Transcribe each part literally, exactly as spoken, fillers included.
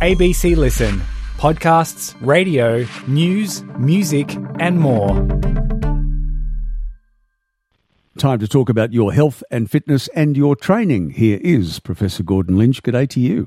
A B C Listen. Podcasts, radio, news, music and more. Time to talk about your health and fitness and your training. Here is Professor Gordon Lynch. G'day to you.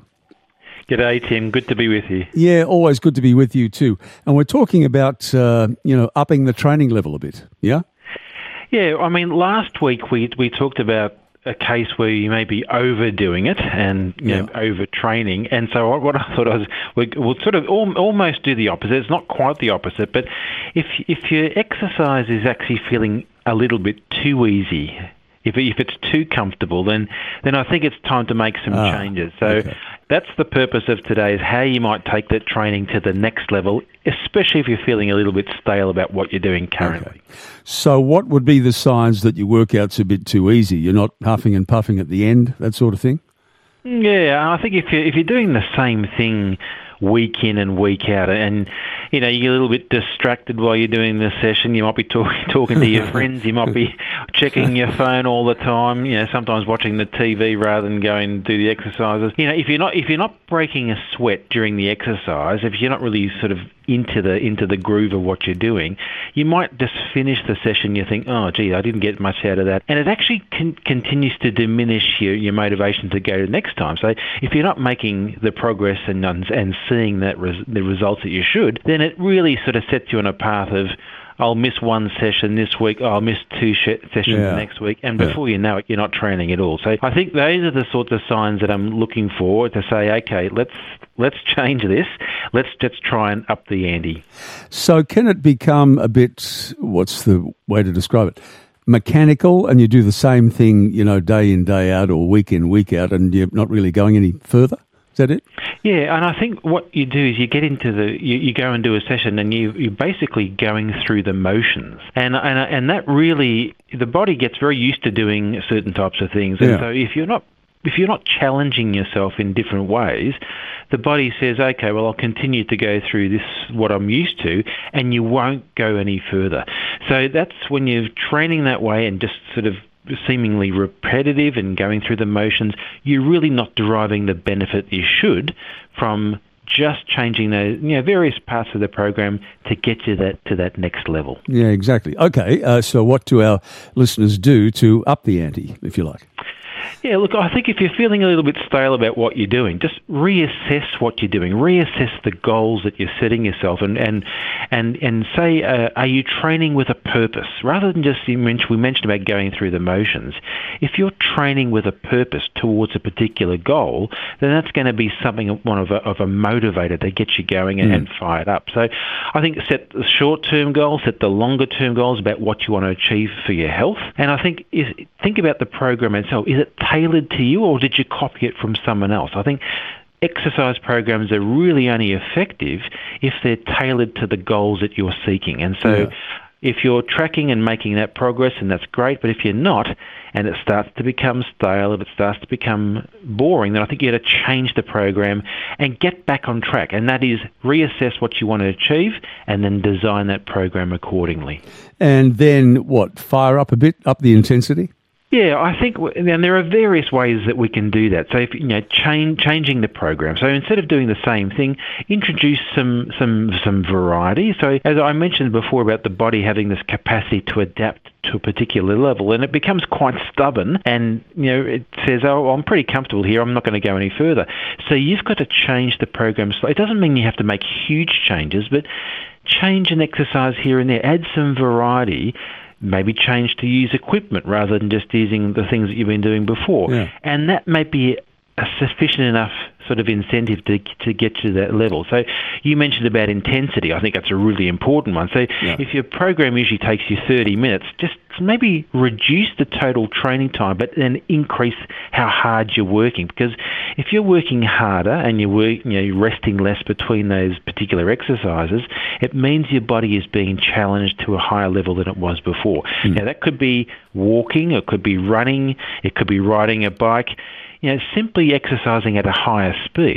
G'day, Tim. Good to be with you. Yeah, always good to be with you too. And we're talking about, uh, you know, upping the training level a bit, yeah? Yeah, I mean, last week we we talked about a case where you may be overdoing it and you Yeah. know overtraining. And so what I thought I was, we, we'll sort of al- almost do the opposite. It's not quite the opposite, but if if your exercise is actually feeling a little bit too easy, if if it's too comfortable, then then I think it's time to make some Ah, changes. So okay. that's the purpose of today, is how you might take that training to the next level, especially if you're feeling a little bit stale about what you're doing currently. Okay. So what would be the signs that your workout's a bit too easy? You're not huffing and puffing at the end, that sort of thing? Yeah, I think if you're, if you're doing the same thing week in and week out, and you know, you get a little bit distracted while you're doing the session, you might be talk, talking to your friends, you might be checking your phone all the time, you know, sometimes watching the T V rather than going and do the exercises. You know, if you're not if you're not breaking a sweat during the exercise, if you're not really sort of into the into the groove of what you're doing, you might just finish the session, you think, oh gee, I didn't get much out of that, and it actually con- continues to diminish your, your motivation to go to the next time. So if you're not making the progress and and seeing that res- the results that you should, then it really sort of sets you on a path of, I'll miss one session this week, I'll miss two sh- sessions Yeah. next week, and Yeah. before you know it, you're not training at all. So I think those are the sorts of signs that I'm looking for to say, okay, let's let's change this, let's just try and up the ante. So can it become a bit, what's the way to describe it, mechanical, and you do the same thing, you know, day in, day out, or week in, week out, and you're not really going any further? Is that it? Yeah, and I think what you do is you get into the, you, you go and do a session, and you, you're basically going through the motions. And, and and that really, the body gets very used to doing certain types of things. And Yeah. so if you're not if you're not challenging yourself in different ways, the body says, okay, well, I'll continue to go through this, what I'm used to, and you won't go any further. So that's when you're training that way and just sort of seemingly repetitive and going through the motions, you're really not deriving the benefit you should from just changing those, you know, various parts of the program to get you that to that next level. Yeah, exactly. Okay, uh, so what do our listeners do to up the ante, if you like? Yeah, look, I think if you're feeling a little bit stale about what you're doing, just reassess what you're doing, reassess the goals that you're setting yourself, and and and, and say, uh, are you training with a purpose? Rather than just, you mentioned, we mentioned about going through the motions, if you're training with a purpose towards a particular goal, then that's going to be something, one of a, of a motivator to get you going and, Mm. and fired up. So I think set the short-term goals, set the longer-term goals about what you want to achieve for your health, and I think is think about the program itself. Is it tailored to you, or did you copy it from someone else? I think exercise programs are really only effective if they're tailored to the goals that you're seeking. And so Yeah. if you're tracking and making that progress, and that's great, but if you're not, and it starts to become stale, if it starts to become boring, then I think you got to change the program and get back on track. And that is reassess what you want to achieve and then design that program accordingly. And then what, fire up a bit, up the intensity? Yeah, I think, and there are various ways that we can do that. So, if, you know, change, changing the program. So instead of doing the same thing, introduce some some some variety. So as I mentioned before about the body having this capacity to adapt to a particular level, and it becomes quite stubborn, and you know, it says, "Oh, I'm pretty comfortable here. I'm not going to go any further." So you've got to change the program. So it doesn't mean you have to make huge changes, but change an exercise here and there. Add some variety. Maybe change to use equipment rather than just using the things that you've been doing before. Yeah. And that may be a sufficient enough sort of incentive to to get to that level. So you mentioned about intensity. I think that's a really important one. So Yeah. if your program usually takes you thirty minutes, just maybe reduce the total training time, but then increase how hard you're working. Because if you're working harder and you're, work, you know, you're resting less between those particular exercises, it means your body is being challenged to a higher level than it was before. Mm. Now, that could be walking, it could be running, it could be riding a bike. You know, simply exercising at a higher speed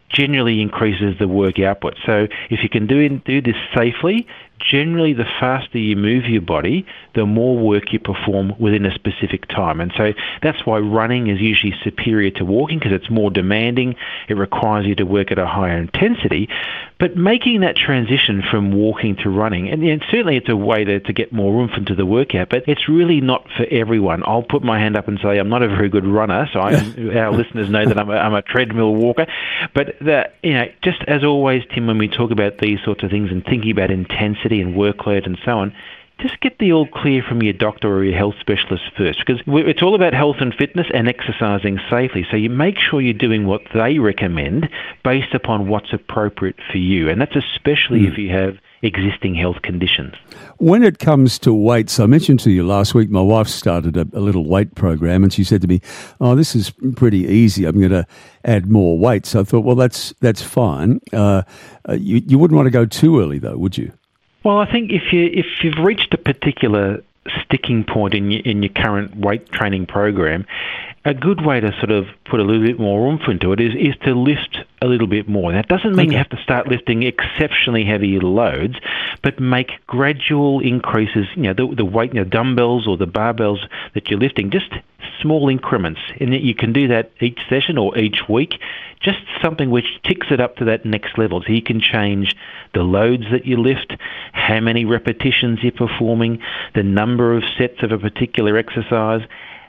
generally increases the work output. So if you can do do this safely, generally the faster you move your body, the more work you perform within a specific time. And so that's why running is usually superior to walking, because it's more demanding. It requires you to work at a higher intensity. But making that transition from walking to running, and, and certainly it's a way to, to get more oomph into the workout, but it's really not for everyone. I'll put my hand up and say I'm not a very good runner, so I'm, our listeners know that I'm a, I'm a treadmill walker. But the, you know, just as always, Tim, when we talk about these sorts of things and thinking about intensity and workload and so on, just get the all clear from your doctor or your health specialist first, because it's all about health and fitness and exercising safely. So you make sure you're doing what they recommend based upon what's appropriate for you, and that's especially mm. if you have existing health conditions. When it comes to weights, I mentioned to you last week, my wife started a, a little weight program, and she said to me, oh, this is pretty easy. I'm going to add more weight. So I thought, well, that's that's fine. Uh, you, you wouldn't want to go too early, though, would you? Well, I think if you if you've reached a particular sticking point in your, in your current weight training program, a good way to sort of put a little bit more oomph into it is, is to lift a little bit more. That doesn't mean okay. you have to start lifting exceptionally heavy loads, but make gradual increases. You know, the, the weight, you know, dumbbells or the barbells that you're lifting, just small increments, and you can do that each session or each week. Just something which ticks it up to that next level. So you can change the loads that you lift, how many repetitions you're performing, the number of sets of a particular exercise,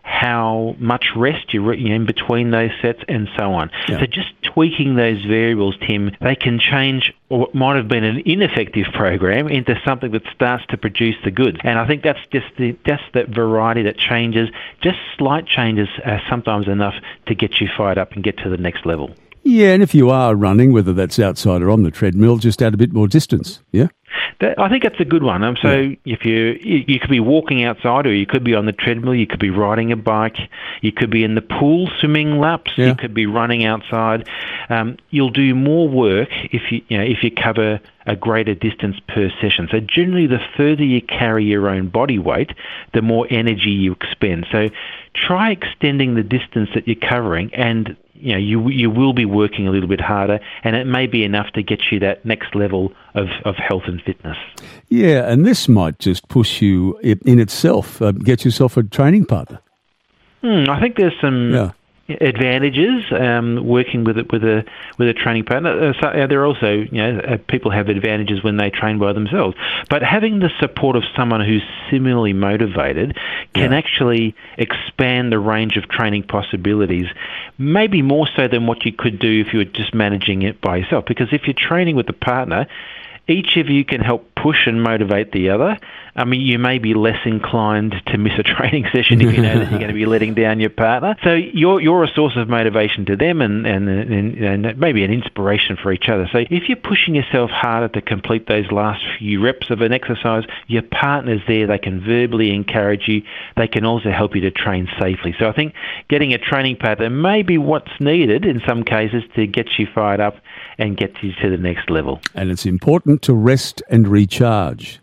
how much rest you're in between those sets, and so on. Yeah. So just tweaking those variables, Tim, they can change what might have been an ineffective program into something that starts to produce the goods. And I think that's just the, that's that variety that changes. Just slight changes are sometimes enough to get you fired up and get to the next level. Yeah, and if you are running, whether that's outside or on the treadmill, just add a bit more distance, yeah? That, I think that's a good one. Um, so yeah. if you, you you could be walking outside, or you could be on the treadmill, you could be riding a bike, you could be in the pool swimming laps, yeah. you could be running outside. Um, you'll do more work if you, you know, if you cover a greater distance per session. So generally, the further you carry your own body weight, the more energy you expend. So try extending the distance that you're covering, and you know, you you will be working a little bit harder, and it may be enough to get you that next level of, of health and fitness. Yeah, and this might just push you in itself, uh, get yourself a training partner. Hmm, I think there's some yeah. advantages um, working with it with a with a training partner. Uh, so, uh, there are also, you know, uh, people have advantages when they train by themselves. But having the support of someone who's similarly motivated can yeah. actually expand the range of training possibilities, maybe more so than what you could do if you were just managing it by yourself. Because if you're training with a partner, each of you can help push and motivate the other. I mean, you may be less inclined to miss a training session if you know that you're going to be letting down your partner. So you're you're a source of motivation to them, and, and, and, and maybe an inspiration for each other. So if you're pushing yourself harder to complete those last few reps of an exercise, your partner's there. They can verbally encourage you. They can also help you to train safely. So I think getting a training partner may be what's needed in some cases to get you fired up and get you to the next level. And it's important to rest and recharge.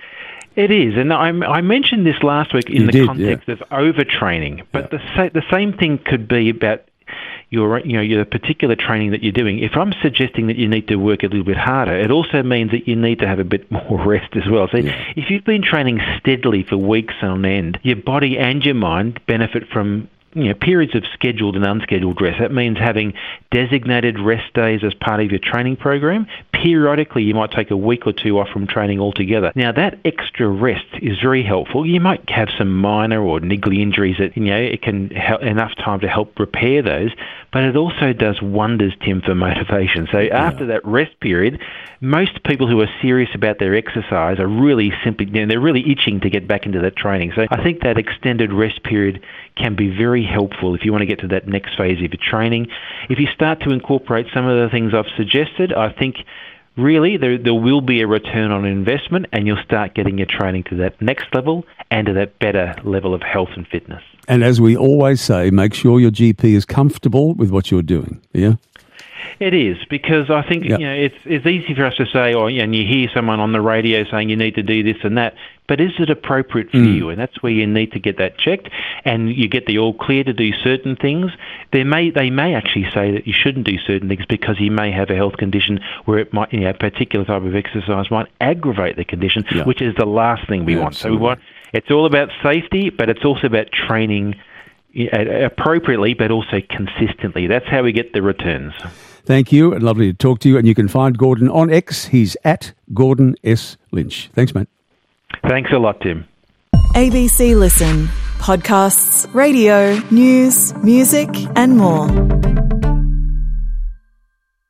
It is, and I, I mentioned this last week in you the did, context yeah. of overtraining, but yeah. the sa- the same thing could be about your you know your particular training that you're doing. If I'm suggesting that you need to work a little bit harder, it also means that you need to have a bit more rest as well. So yeah. if you've been training steadily for weeks on end, your body and your mind benefit from you know, periods of scheduled and unscheduled rest. That means having designated rest days as part of your training program. Periodically, you might take a week or two off from training altogether. Now, that extra rest is very helpful. You might have some minor or niggly injuries that, you know, it can have enough time to help repair those, but it also does wonders, Tim, for motivation. So yeah. after that rest period, most people who are serious about their exercise are really simply, you know, they're really itching to get back into that training. So I think that extended rest period can be very helpful if you want to get to that next phase of your training. If you start to incorporate some of the things I've suggested, I think really there, there will be a return on investment, and you'll start getting your training to that next level and to that better level of health and fitness. And as we always say, make sure your G P is comfortable with what you're doing, yeah? It is, because I think Yep. you know it's it's easy for us to say, or and you hear someone on the radio saying you need to do this and that, but is it appropriate for Mm. you? And that's where you need to get that checked, and you get the all clear to do certain things. They may they may actually say that you shouldn't do certain things because you may have a health condition where it might, you know, a particular type of exercise might aggravate the condition, Yeah. which is the last thing we want. So we Absolutely. want it's all about safety, but it's also about training yeah, appropriately, but also consistently. That's how we get the returns. Thank you, and lovely to talk to you. And you can find Gordon on X. He's at Gordon S. Lynch. Thanks, mate. Thanks a lot, Tim. A B C Listen. Podcasts, radio, news, music and more.